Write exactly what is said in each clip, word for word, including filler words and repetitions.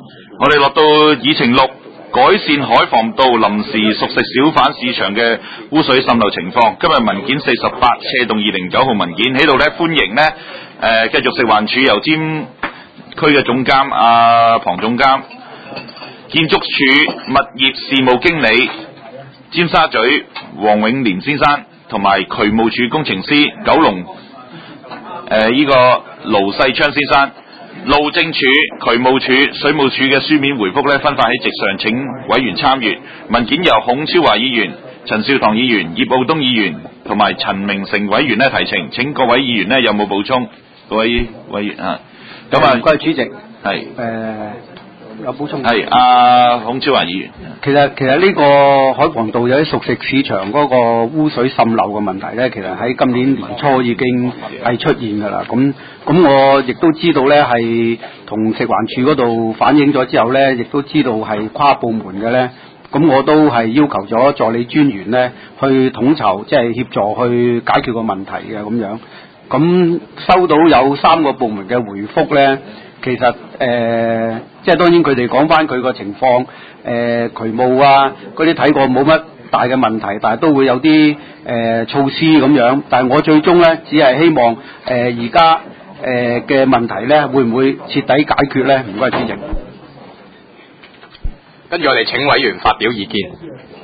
我哋落到議程六，改善海防道臨時熟食小販市場嘅污水滲漏情況。今日文件四十八，斜動二零九號文件喺度咧，歡迎呢，誒、呃、繼續食環署油尖區嘅總監阿龐總監，建築署物業事務經理尖沙咀黃永年先生，同埋渠務署工程師九龍誒呢個盧世昌先生。路政署、渠務署、水務署嘅書面回覆咧，分發喺席上，請委員參閱。文件由孔超華議員、陳少棠議員、葉傲東議員同埋陳明成委員咧提呈，請各位議員咧有冇補充？各位委員啊，咁啊， 唔該主席，係誒、 呃、有補充。 係阿孔超華議員。其實其實呢個海防道有啲熟食市場嗰個污水滲漏嘅問題咧，其實喺今年年初已經係出現㗎啦。咁咁我亦都知道咧，係同食環署嗰度反映咗之後咧，亦都知道係跨部門嘅咧。咁我都係要求咗助理專員咧去統籌，即係協助去解決個問題嘅咁樣。咁收到有三個部門嘅回覆咧，其實誒、呃，即係當然佢哋講翻佢個情況，誒、呃、渠務啊嗰啲睇過冇乜大嘅問題，但係都會有啲誒、呃、措施咁樣。但係我最終咧，只係希望誒而家誒嘅問題咧，會唔會徹底解決咧？唔該主席。 跟住我哋請委員發表意見。誒、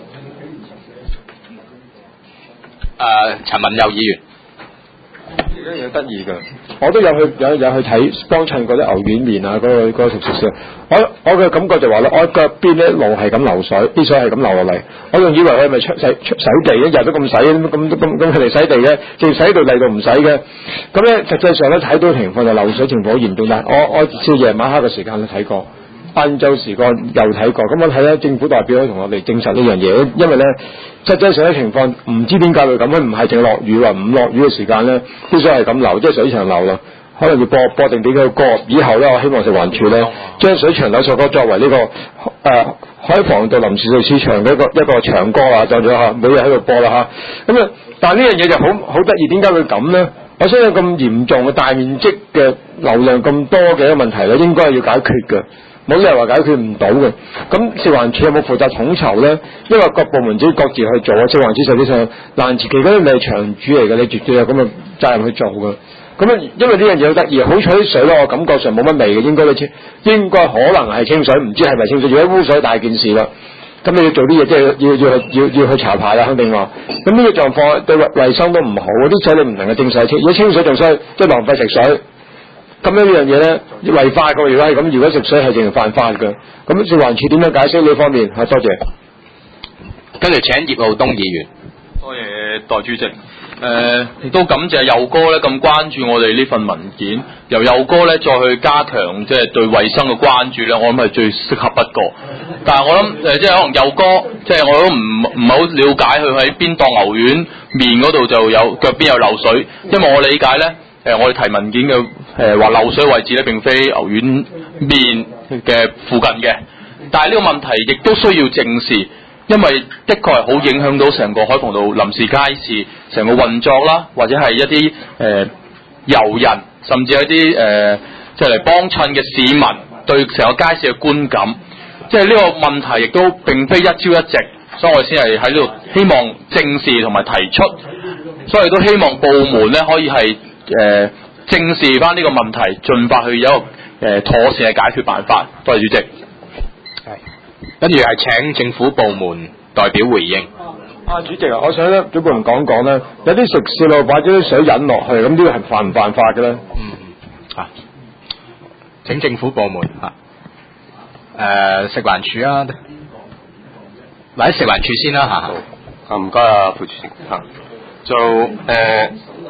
呃，陳文佑議員。 呢樣嘢得意㗎，我都有去有有去睇幫襯嗰啲牛丸麵啊，嗰、嗰個嗰、嗰個熟食社。我我嘅感覺就話咧，我腳邊一路係咁流水，啲水係咁流落嚟。我仲以為佢係咪出洗出洗地，一日都咁洗，咁咁咁咁佢哋洗地嘅，淨洗到嚟到唔洗嘅。咁咧實際上咧睇到情況就流水情況好嚴重，但係我我至夜晚黑嘅時間都睇過。晏晝時間又睇過，咁我睇咧政府代表同我哋證實呢樣嘢，因為咧實際上嘅情況唔知點解會咁樣，唔係淨落雨話唔落雨嘅時間咧，啲水係咁流，即係水長流啦，可能要播播定俾佢過。以後咧，我希望食環署咧將水長流首歌作為呢、這個誒、呃、海防道臨時市場嘅一個一個長歌啊，就咗嚇，每日喺度播啦嚇。咁啊，但係呢樣嘢就好好得意，點解會咁咧？我相信咁嚴重嘅大面積嘅流量咁多嘅一個問題咧，應該係要解決嘅。冇理由話解決唔到嘅，咁食環署有冇負責統籌咧？因為各部門自己各自去做，食環署實際上爛池期嗰啲你係場主嚟嘅，你絕對有咁嘅責任去做嘅。咁啊，因為呢樣嘢好得意，好彩啲水咧，我感覺上冇乜味嘅，應該都清，應該可能係清水，唔知係咪清水。如果污水大件事啦，咁你要做啲嘢，即係要要去要要去查牌啦，肯定話。咁呢個狀況對衞生都唔好，啲水你唔能夠正洗清，如果清水仲衰，即係浪費食水。咁樣呢樣嘢咧違法嘅，如果係咁，如果食水係淨係犯法嘅，咁食環署點樣解釋呢方面？嚇，多謝。 跟住請葉傲東議員。 多謝代主席。誒、呃，亦都感謝佑哥咧咁關注我哋呢份文件，由佑哥咧再去加強即係對衞生嘅關注咧，我諗係最適合不過。但係我諗誒、呃，即係可能佑哥，即係我都唔唔係好了解佢喺邊檔牛丸麵嗰度就有腳邊有漏水，因為我理解咧。誒、呃，我哋提文件嘅誒話漏水位置咧，並非牛丸麵嘅附近嘅，但係呢個問題亦都需要正視，因為的確係好影響到成個海防道臨時街市成個運作啦，或者係一啲誒、呃、遊人，甚至係一啲誒即係嚟幫襯嘅市民對成個街市嘅觀感，即係呢個問題亦都並非一朝一夕，所以我先係喺呢度希望正視同埋提出，所以都希望部門咧可以係。誒、呃，正視翻呢個問題，盡快去有一個誒、呃、妥善嘅解決辦法。多謝主席。 係，跟住係請政府部門代表回應。 啊，主席啊，我想咧，主部門講講咧，有啲食肆咯，或者啲水引落去，咁呢個係犯唔犯法嘅咧？ 嗯，啊，請政府部門啊，誒、呃，食環署啊，或者食環署先啦嚇。 啊，唔該啊，副主席嚇，就誒。呃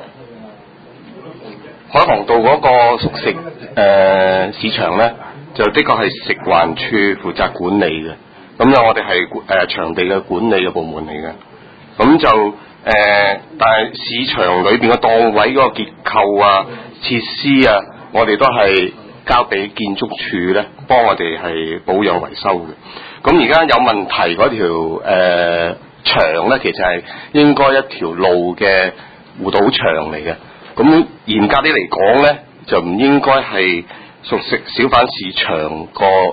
海防道嗰個熟食誒、呃、市場咧，就的確係食環署負責管理嘅。咁就我哋係誒場地嘅管理嘅部門嚟嘅。咁就誒、呃，但係市場裏邊嘅檔位嗰個結構啊、設施啊，我哋都係交俾建築署咧，幫我哋係保養維修嘅。咁而家有問題嗰條誒、呃、牆咧，其實係應該一條路嘅護島牆嚟嘅。咁嚴格啲嚟講咧，就唔應該係熟食小販市場個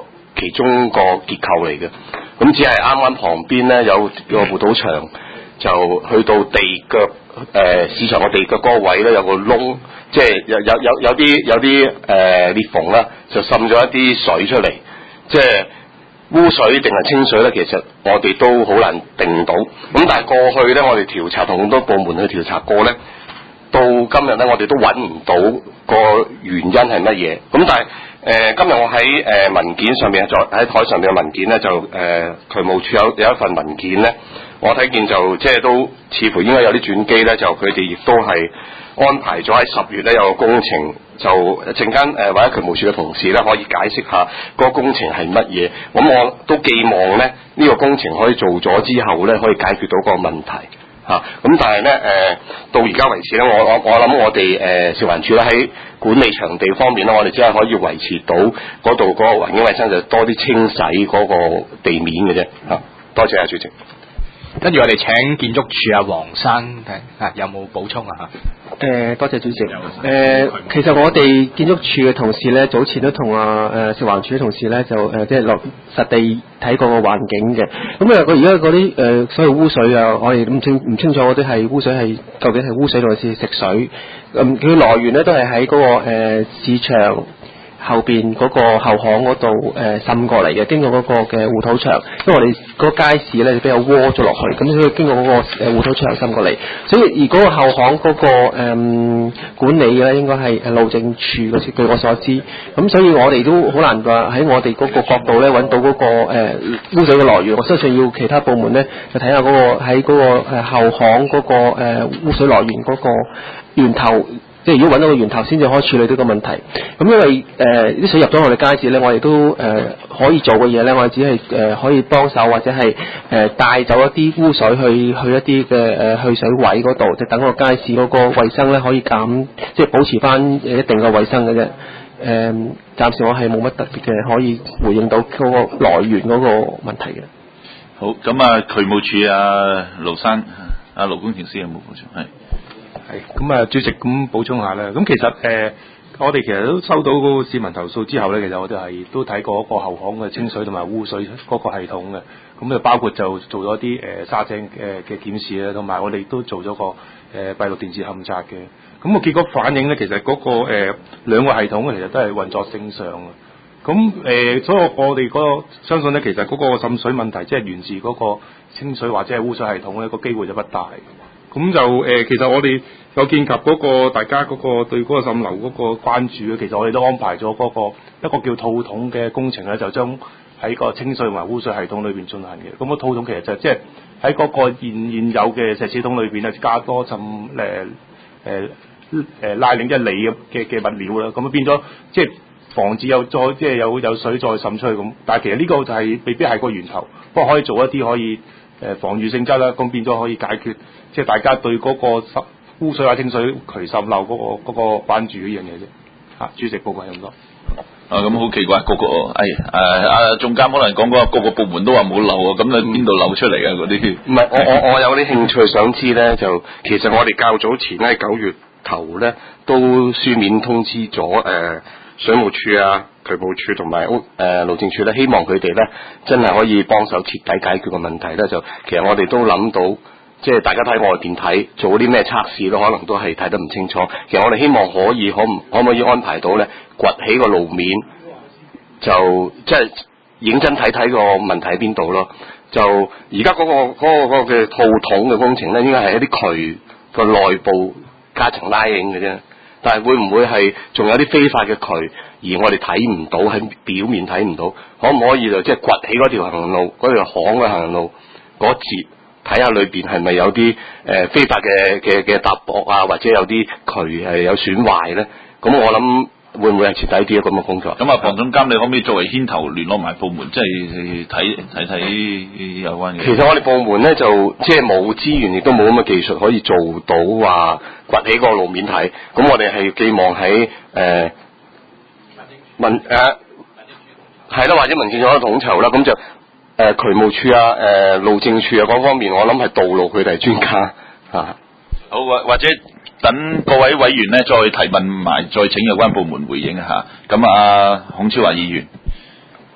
其中個結構嚟嘅。咁只係啱啱旁邊咧有個護土牆，就去到地腳誒、呃、市場嘅地腳嗰個位咧有個窿，即係有有有有啲有啲誒、呃、裂縫啦，就滲咗一啲水出嚟，即係污水定係清水咧，其實我哋都好難定到。咁但係過去咧，我哋調查同好多部門去調查過咧，到今日咧，我哋都揾唔到個原因係乜嘢。咁但係誒、呃、今日我喺誒、呃、文件上面，在喺台上面嘅文件咧，就誒、呃、渠務處有有一份文件咧，我睇見就即係都似乎應該有啲轉機咧，就佢哋亦都係安排咗喺十月咧有個工程。就陣間誒或者渠務處嘅同事咧，可以解釋下嗰個工程係乜嘢。咁我都寄望咧呢、呢個工程可以做咗之後咧，可以解決到個問題嚇。咁、啊、但係咧誒到而家為止咧，我我我諗我哋誒食環署咧喺管理場地方面咧，我哋只係可以維持到嗰度嗰個環境衞生，就多啲清洗嗰個地面嘅啫嚇。多謝啊，主席。 跟住我哋請建築署啊黃生睇啊，有冇補充啊？ 誒、呃，多謝主席。誒、呃，其實我哋建築署嘅同事咧，早前都同啊誒食環署嘅同事咧，就誒、呃、即係落實地睇過個環境嘅。咁啊，個而家嗰啲誒所謂污水啊，我哋唔清唔清楚嗰啲係污水係究竟係污水定係食水？咁佢來源咧都係喺嗰個誒、呃、市場後邊嗰個後巷嗰度誒滲過嚟嘅，經過嗰個嘅護土牆，因為我哋嗰個街市咧比較窩咗落去，咁所以經過嗰個誒護土牆滲過嚟，所以而嗰個後巷嗰、嗰個誒、嗯、管理咧應該係誒路政署嗰啲，據我所知，咁所以我哋都好難話喺我哋嗰個角度咧揾到嗰、嗰個誒、呃、污水嘅來源，我相信要其他部門咧就睇下嗰個喺嗰個誒後巷嗰個誒污水來源嗰個源頭。即係如果揾到個源頭先至可以處理呢個問題。咁因為誒啲、呃、水入咗我哋街市咧，我哋都誒、呃、可以做嘅嘢咧，我哋只係誒、呃、可以幫手或者係誒、呃、帶走一啲污水去去一啲嘅誒去水位嗰度，即係等個街市嗰個衞生咧可以減，即係保持翻一定嘅衞生嘅啫。誒、呃，暫時我係冇乜特別嘅可以回應到嗰個來源嗰個問題嘅。 好，咁啊，渠務處啊，盧生，啊盧工程師有冇補充？係。 係咁啊，主席咁補充下啦。咁其實誒、呃，我哋其實都收到嗰個市民投訴之後咧，其實我哋係都睇過一個後巷嘅清水同埋污水嗰個系統嘅。咁就包括就做咗啲誒沙井誒嘅檢視咧，同埋我哋都做咗個誒閉路電視勘察嘅。咁、那個結果反映咧，其實嗰、那個誒、呃、兩個系統其實都係運作正常嘅。咁誒、呃，所以我哋嗰、那個相信咧，其實嗰個滲水問題，即係源自嗰個清水或者係污水系統咧，個機會就不大。咁就誒、呃，其實我哋有見及嗰個大家嗰個對嗰個滲漏嗰個關注咧，其實我哋都安排咗嗰個一個叫套筒嘅工程咧，就將喺個清水同埋污水系統裏邊進行嘅。咁、那個套筒其實就即係喺嗰個現現有嘅石屎筒裏邊咧，加多浸誒誒誒拉鏈一厘嘅嘅物料啦。咁啊變咗即係防止有再即係有有水再滲出去咁。但係其實呢個就係、是、未必係個源頭，不過可以做一啲可以誒防禦性質啦。咁變咗可以解決。即係大家對嗰個污水或清水渠滲漏嗰、那個嗰、那個關注呢樣嘢啫。嚇、啊，主席報告係咁多。 啊，咁好奇怪，個個誒誒啊總監可能講過個個部門都話冇漏啊，咁你邊度漏出嚟啊？嗰啲唔係，我我我有啲興趣想知咧，就其實我哋較早前咧九月頭咧都書面通知咗誒、呃、水務署啊、渠務署同埋屋誒路政署咧，希望佢哋咧真係可以幫手徹底解決個問題咧。就其實我哋都諗到。即係大家睇外邊睇做啲咩測試咯，可能都係睇得唔清楚。其實我哋希望可以可唔可唔可以安排到咧，掘起個路面，就即係認真睇睇個問題喺邊度咯。就而家嗰個嗰、嗰個嘅、嗰個、套筒嘅工程咧，應該係一啲渠個內部加層拉影嘅啫。但係會唔會係仲有啲非法嘅渠，而我哋睇唔到喺表面睇唔到？可唔可以就即係掘起嗰條行路嗰條巷嘅行路嗰節？睇下裏邊係咪有啲誒、呃、非法嘅嘅嘅搭駁啊，或者有啲渠係有損壞咧？咁我諗會唔會係徹底啲咁嘅工作？ 咁啊，龐總監，你可唔可以作為牽頭聯絡埋部門，即係睇睇睇有關嘅？ 其實我哋部門咧就即係冇資源，亦都冇咁嘅技術可以做到話掘起個路面睇。咁我哋係寄望喺誒民誒係啦，或者民政處統籌啦，咁就。誒、呃、渠務處啊、誒、呃、路政處啊嗰方面，我諗係道路佢哋係專家啊。 好，或或者等各位委員咧再提問埋，再請有關部門回應一下。咁啊，孔超華議員。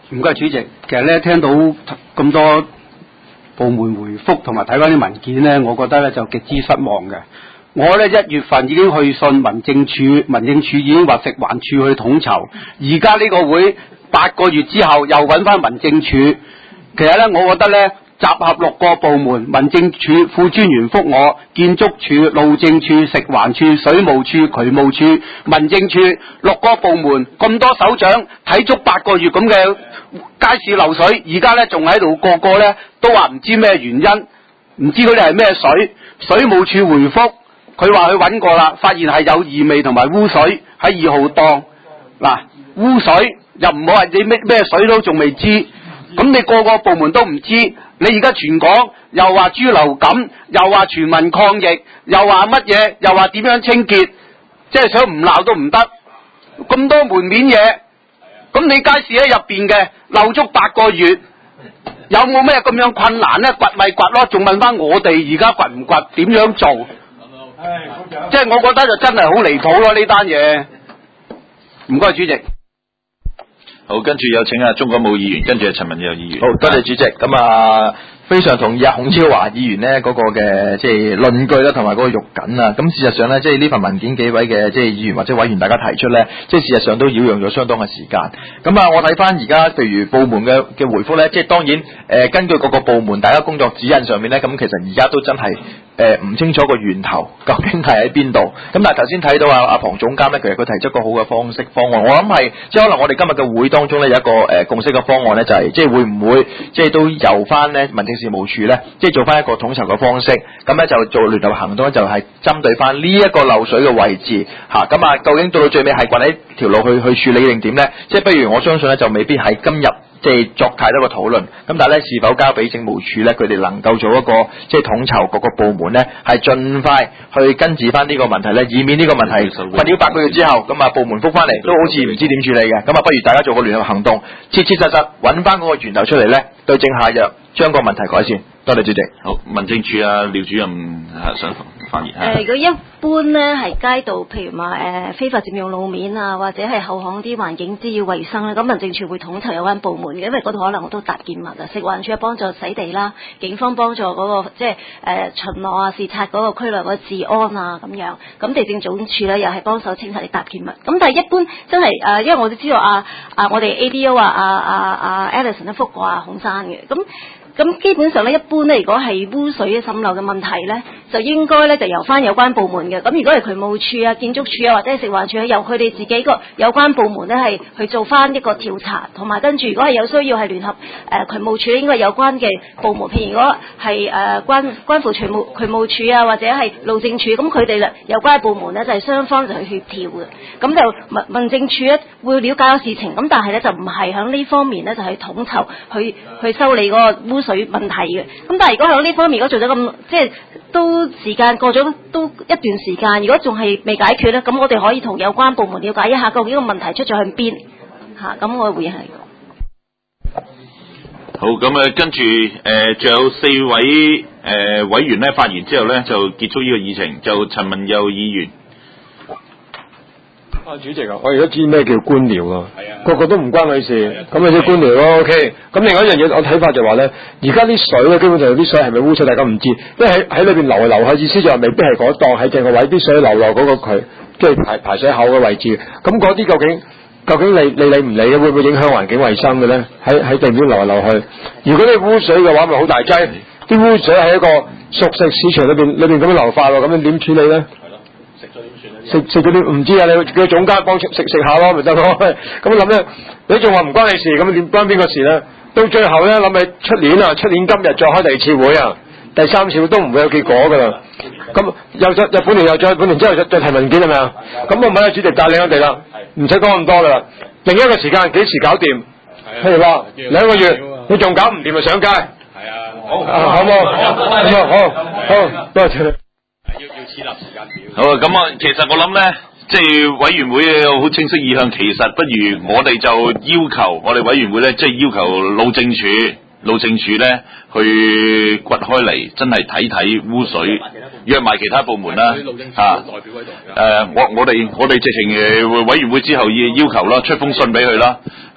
唔該，主席。其實咧，聽到咁多部門回覆同埋睇翻啲文件咧，我覺得咧就極之失望嘅。我咧一月份已經去信民政處，民政處已經話食環署去統籌。而家呢個會八個月之後又揾翻民政處，其實咧，我覺得咧。集合六個部門，民政處副專員覆我，建築署、路政署、食環署、水務署、渠務署、民政處六個部門咁多首長睇足八個月咁嘅街市漏水，而家咧仲喺度個個咧都話唔知咩原因，唔知嗰啲係咩水。水務署回覆佢話佢揾過啦，發現係有異味同埋污水喺二號檔。嗱，污水又唔好話你咩咩水都仲未知，咁你個個部門都唔知。你而家全港又話豬流感，又話全民抗疫，又話乜嘢，又話點樣清潔，即係想唔鬧都唔得，咁多門面嘢，咁你街市喺入邊嘅漏足八個月，有冇咩咁樣困難呢？掘咪掘咯，仲問翻我哋而家掘唔掘，點樣做？即係我覺得就真係好離譜咯呢單嘢。唔該，主席。 好，跟住有請阿鍾國武議員，跟住阿陳文友議員。 好，多謝主席。咁啊，非常同意阿孔超華議員呢嗰個嘅即係論據啦，同埋嗰個肉緊啊。咁事實上呢，即係呢份文件幾位嘅即係議員或者委員大家提出呢，即係事實上都擾攘咗相當嘅時間。咁啊，我睇翻而家譬如部門嘅嘅回覆呢，即係當然誒、呃，根據各個部門大家工作指引上面呢，咁其實而家都真係誒唔清楚個源頭究竟係喺邊度。咁但係頭先睇到阿阿龐總監呢，其實佢提出個好嘅方式方案，我諗係即係可能我哋今日嘅會當中呢，有一個誒、呃、共識嘅方案呢，就係、是、即係會唔會即係都由翻呢民政事務處呢，即係做翻一個統籌嘅方式，咁呢就做聯合行動，就係針對翻呢一個漏水嘅位置嚇。咁啊，究竟到到最尾係掘喺條路去去處理定點呢？即係不如我相信呢，就未必係今日。即係作太多個討論，咁但係咧是否交俾政務處咧，佢哋能夠做一個即係統籌各個部門咧，係盡快去根治翻呢個問題咧，以免呢個問題困擾八個月之後，咁啊部門覆翻嚟都好似唔知點處理嘅，咁啊不如大家做個聯合行動，切切實實揾翻嗰個源頭出嚟咧，對症下藥，將個問題改善。多謝主席。 好，民政處啊，廖主任想發言。 誒，如果一般咧係街道，譬如話誒、呃、非法佔用路面啊，或者係後巷啲環境滋擾衞生咧，咁民政處會統籌有關部門嘅，因為嗰度可能好多搭建物啊，食環署幫助洗地啦，警方幫助嗰、那個即係誒、呃、巡邏啊、視察嗰個區內嗰個治安啊咁樣，咁地政總署咧又係幫手清拆啲搭建物。咁但係一般真係誒、呃，因為我都知道啊啊，我哋 A D O 啊啊啊啊 Alison 都覆過啊孔生嘅，咁。咁基本上咧，一般咧，如果係污水嘅滲漏嘅問題咧，就應該咧就由翻有關部門嘅。咁如果係渠務處啊、建築處啊或者係食環署，由佢哋自己個有關部門咧係去做翻一個調查，同埋跟住如果係有需要係聯合誒、呃、渠務處，應該有關嘅部門，譬如如果係誒、呃、關關乎渠務渠務處啊或者係路政處，咁佢哋咧有關嘅部門咧就係、是、雙方就去協調嘅。咁就民民政處咧會了解個事情，咁但係咧就唔係喺呢方面咧就係、是、統籌去去修理嗰個污水問題嘅，咁但係如果喺呢方面如果做咗咁，即係都時間過咗都一段時間，如果仲係未解決咧，咁我哋可以同有關部門了解一下究竟個問題出咗向邊嚇，咁、啊、我會係好咁啊，跟住誒仲有四位誒、呃、委員咧發言之後咧就結束呢個議程，就陳文佑議員。 啊，主席啊，我而家知咩叫官僚啊，個個都唔關佢事，咁咪叫官僚咯。OK，咁另外一樣嘢，我睇法就話咧，而家啲水咧，基本上啲水係咪污水，大家唔知，因為喺喺裏邊流嚟流去，意思就係未必係嗰檔喺正個位，啲水流落嗰個渠，即係排排水口嘅位置。咁嗰啲究竟究竟你你理唔理嘅，會唔會影響環境衛生嘅咧？喺喺地面流嚟流去，如果你污水嘅話，咪好大劑，啲污水喺一個熟食市場裏邊裏邊咁樣流化喎，咁樣點處理咧？食食咗啲唔知啊，你叫總監幫食食下咯，咪得咯。咁諗咧，你仲話唔關你事，咁點關邊個事咧？到最後咧，諗起出年啊，出年今日再開第二次會啊，第三次會都唔會有結果噶啦。咁又再日本年又再半年之後再再提文件係咪啊？咁我問下主席帶領我哋啦，唔使講咁多噶啦。另一個時間幾時搞掂？譬如話兩個月，你仲搞唔掂咪上街。係啊，好，好冇？好，好，好，多謝你。 要要設立時間表。 好啊，咁啊，其實我諗咧，即係委員會有好清晰意向，其實不如我哋就要求我哋委員會咧，即係要求路政署、路政署咧去掘開嚟，真係睇睇污水，約埋其他部門啦，嚇。誒、呃，我我哋我哋直情誒委員會之後要要求啦，出封信俾佢啦，嚇、啊，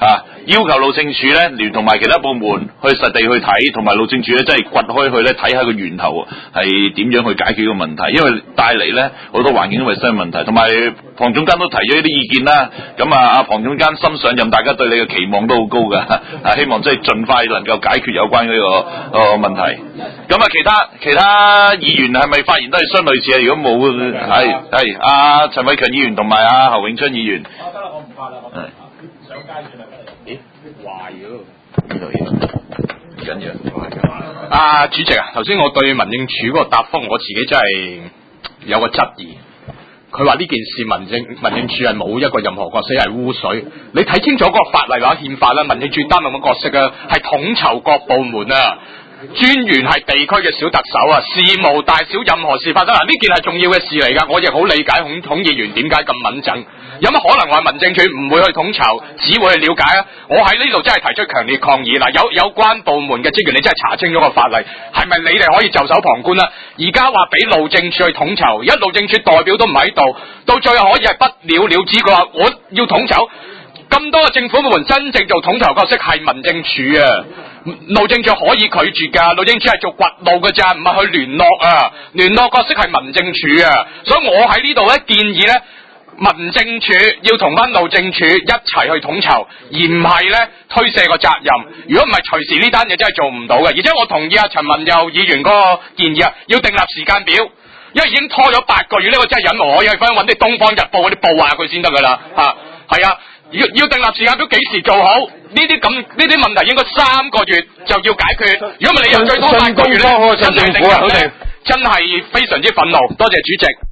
要求路政署咧聯同埋其他部門去實地去睇，同埋路政署咧真係掘開去咧睇下個源頭係點樣去解決個問題，因為帶嚟咧好多環境衞生問題，同埋龐總監都提咗一啲意見啦。咁啊，阿龐總監新上任，大家對你嘅期望都好高㗎，啊，希望即係盡快能夠解決有關呢、這個誒、呃、問題。咁啊，其他其他議員係咪發言都係相類似啊？如果冇，係係阿陳偉強議員同埋阿侯永春議員。哦，得啦，我唔發啦，我上街算啦。咦，壞咗？呢度呢度唔緊要。 啊，主席啊，頭先我對民政處嗰個答覆，我自己真係有個質疑。佢話呢件事民政民政處係冇一個任何角色係污水，你睇清楚嗰個法例或者憲法啦，民政處擔任嘅角色啊係統籌各部門啊。專員係地區嘅小特首啊，事無大小任何事發生啊，呢件係重要嘅事嚟㗎。我亦好理解孔孔議員點解咁敏感，有乜可能話民政處唔會去統籌，只會去了解啊？我喺呢度真係提出強烈抗議嗱，有有關部門嘅職員，你真係查清咗個法例，係咪你哋可以袖手旁觀啦？而家話俾路政處去統籌，而家路政處代表都唔喺度，到最後可以係不了了之。佢話我要統籌，咁多個政府部門真正做統籌角色係民政處啊。路政處可以拒絕㗎，路政處係做掘路㗎咋，唔係去聯絡啊。聯絡角色係民政處啊，所以我喺呢度咧建議咧，民政處要同翻路政處一齊去統籌，而唔係咧推卸個責任。如果唔係，隨時呢單嘢真係做唔到嘅。而且我同意阿陳文佑議員嗰個建議啊，要訂立時間表，因為已經拖咗八個月呢，我真係忍無可忍，翻揾啲《東方日報》嗰啲報下佢先得㗎啦嚇，係啊。要要訂立時間表幾時做好？呢啲咁呢啲問題應該三個月就要解決。如果唔係你又最多八個月咧，真係令人咧真係非常之憤怒。多謝主席。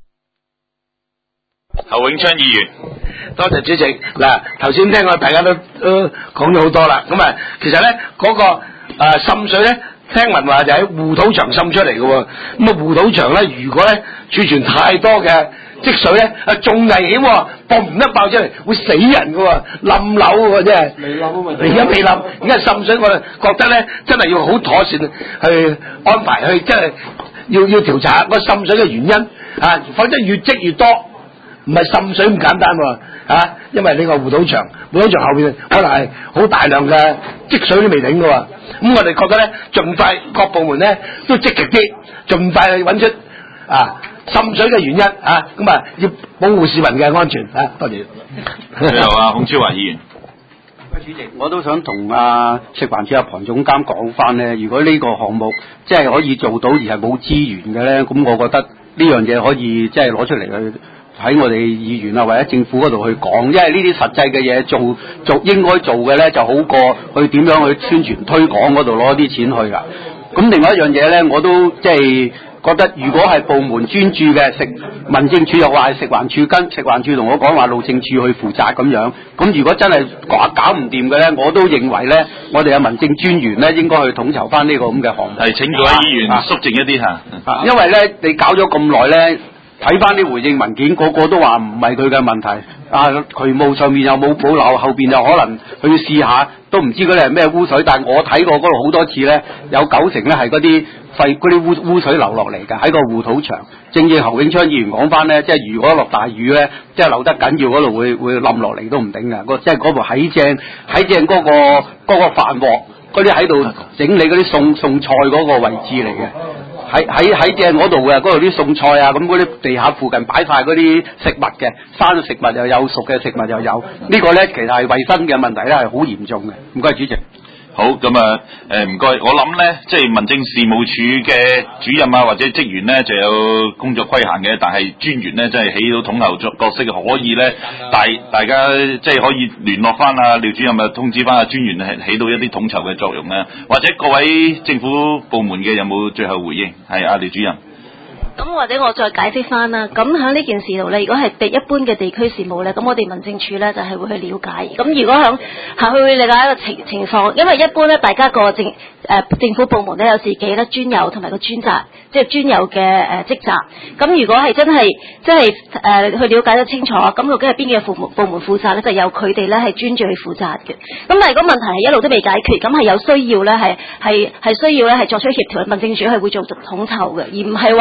侯永昌議員， 多謝主席。嗱，頭先聽我大家都都講咗好多啦。咁啊，其實咧嗰、那個誒、呃、滲水咧，聽聞話就喺護土牆滲出嚟嘅喎。咁啊護土牆咧，如果咧儲存太多嘅積水咧，啊仲危險喎，嘣一爆出嚟會死人㗎喎，冧樓喎真係。未冧啊嘛，而家未冧，而家滲水，我覺得咧真係要好妥善去安排，去真係要要調查個滲水嘅原因啊，否則越積越多，唔係滲水咁簡單喎啊！因為呢個護土牆，護土牆後邊可能係好大量嘅積水都未頂㗎喎。咁我哋覺得咧，盡快各部門咧都積極啲，盡快去揾出啊滲水嘅原因啊，咁啊要保護市民嘅安全啊，多謝。 最後啊，孔超華議員。 主席，我都想同啊食環署阿龐總監講翻咧，如果呢個項目即係可以做到而係冇資源嘅咧，咁我覺得呢樣嘢可以即係攞出嚟去喺我哋議員啊或者政府嗰度去講，因為呢啲實際嘅嘢做做應該做嘅咧，就好過去點樣去宣傳推廣嗰度攞啲錢去㗎。咁另外一樣嘢咧，我都即係覺得如果係部門專注嘅，食民政處又話係食環署跟食環署同我講話路政處去負責咁樣，咁如果真係搞搞唔掂嘅咧，我都認為咧，我哋嘅民政專員咧應該去統籌翻呢個咁嘅項目。 係請各位議員肅靜一啲嚇、 啊，因為咧你搞咗咁耐咧。睇翻啲回應文件，個個都話唔係佢嘅問題，啊渠務上面又冇保留，後邊又可能去試下，都唔知嗰啲係咩污水。但係我睇過嗰度好多次咧，有九成咧係嗰啲廢嗰啲污污水流落嚟嘅，喺個護土牆。正如侯永昌議員講翻咧，即係如果落大雨咧，即係流得緊要嗰度會會冧落嚟都唔頂嘅。個即係嗰度喺正喺正嗰、嗰個嗰、嗰個飯鑊嗰啲喺度整理嗰啲餸餸菜嗰個位置嚟嘅。喺喺喺正嗰度嘅，嗰度啲餸菜啊，咁嗰啲地下附近擺晒嗰啲食物嘅，生食物又有，熟嘅食物又有，這個、呢個咧其實係衞生嘅問題咧係好嚴重嘅。唔該主席。 好，咁啊，誒唔該，我諗咧，即係民政事務處嘅主任啊或者職員咧就有工作規限嘅，但係專員咧真係起到統籌作角色，可以咧大大家即係可以聯絡翻啊廖主任啊通知翻啊專員係起到一啲統籌嘅作用咧，或者各位政府部門嘅有冇最後回應？係啊廖主任。 咁或者我再解釋翻啦。咁喺呢件事度咧，如果係地一般嘅地區事務咧，咁我哋民政處咧就係、是、會去了解。咁如果響係去理解一個情情況，因為一般咧大家個政誒、呃、政府部門咧有自己咧專有同埋個專責，即係專有嘅誒職責。咁如果係真係即係誒去了解得清楚，咁究竟係邊個部門部門負責咧，就由佢哋咧係專注去負責嘅。咁但係如果問題係一路都未解決，咁係有需要咧係係係需要咧係作出協調，民政處係會做統籌嘅，而唔係話去了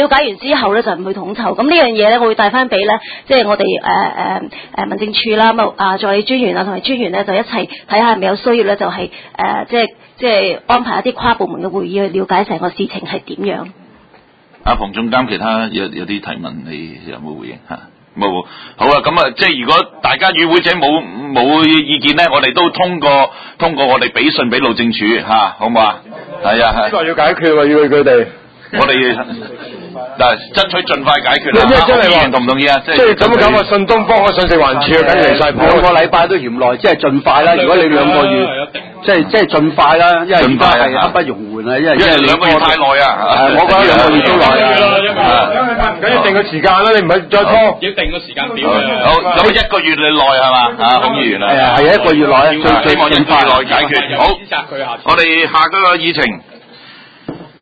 了解完之後咧就唔去統籌。咁呢樣嘢咧，我會帶翻俾咧，即係我哋誒誒誒民政處啦，咁啊助理專員啊同埋專員咧就一齊睇下係咪有需要咧，就係、是、誒、呃、即係即係安排一啲跨部門嘅會議去了解成個事情係點樣。 阿馮總監，其他有有啲提問，你有冇回應嚇？冇，好啊！咁啊，即係如果大家與會者冇冇意見咧，我哋都通過通過我哋俾信俾路政署嚇、啊，好唔好啊？係啊，係。呢個要解決喎，要佢哋。我哋嗱爭取盡快解決啦。即係真係話同唔同意啊？即係咁咁啊！信東方啊，信食環署啊，梗係離曬譜。 兩個禮拜都嫌耐，即係盡快啦。如果你兩個月，即係即係盡快啦，因為而家係刻不容緩啊，因為因為兩個月太耐啊。 我覺得兩個月都耐啊。 唔緊要定個時間啦，你唔係再拖。 要定個時間表啊。 好，咁一個月你耐係嘛？啊，孔議員啊。 係啊，係一個月內， 希望一個月內解決。好，我哋下嗰個議程。